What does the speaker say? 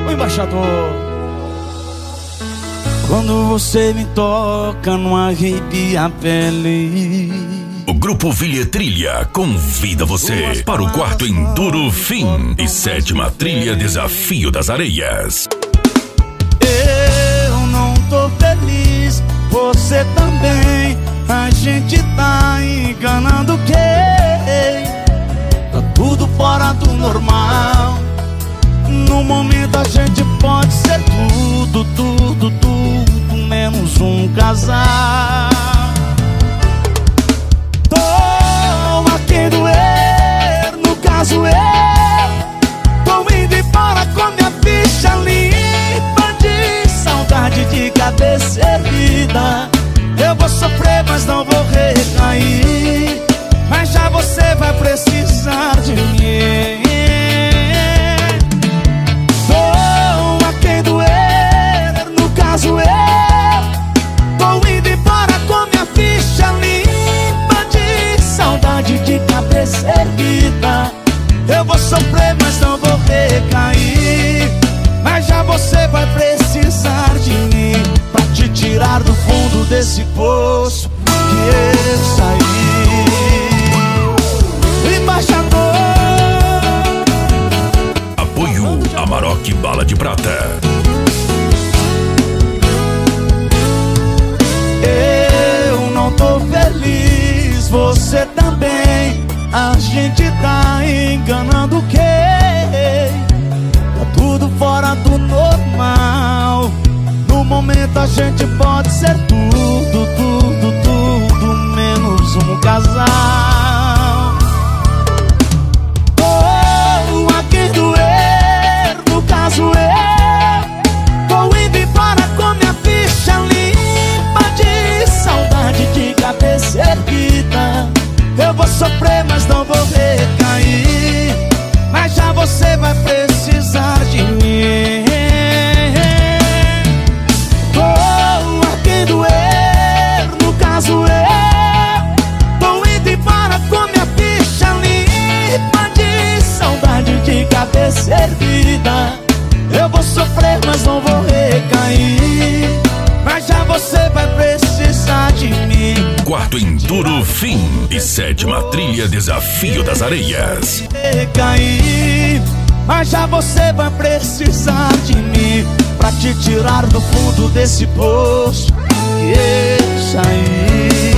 o embaixador. Quando você me toca, não arrepia a pele. O Grupo Villa Trilha convida você para o 4º Enduro Fim e 7ª Trilha Desafio das Areias. Eu não tô feliz, você também. A gente tá enganando quem? Tá tudo fora do normal. No momento a gente pode ser tudo, tudo, tudo, menos um casal. Tô a quem doer, no caso eu tô indo embora com minha ficha limpa de saudade de cabeça erguida. Eu vou sofrer, mas não vou recair. Mas já você vai precisar de mim. Tô a quem doer, no caso eu tô indo embora com minha ficha limpa de saudade de cabeça erguida. Eu vou sofrer, mas não vou recair. Mas já você vai precisar de mim pra te tirar do fundo desse poço que eu saí. O embaixador. Apoio Amarok Bala de Prata. Eu não tô feliz, você também. A gente tá enganando quem? Tá tudo fora do normal. No momento a gente pode ser tudo, tudo, tudo, menos um casal. Oh, a quem doer, no caso eu tô indo embora com minha ficha limpa de saudade de cabeça erguida. Eu vou sofrer, mas não vou recair. Mas já você vai precisar de mim. Oh, a quem doer, no caso eu tô indo embora com minha ficha limpa de saudade de cabeça erguida. Eu vou sofrer, mas não vou recair. Mas já você vai precisar de mim. 4º Enduro Fim e 7ª Trilha Desafio das Areias. Recair, mas já você vai precisar de mim pra te tirar do fundo desse poço que eu saí.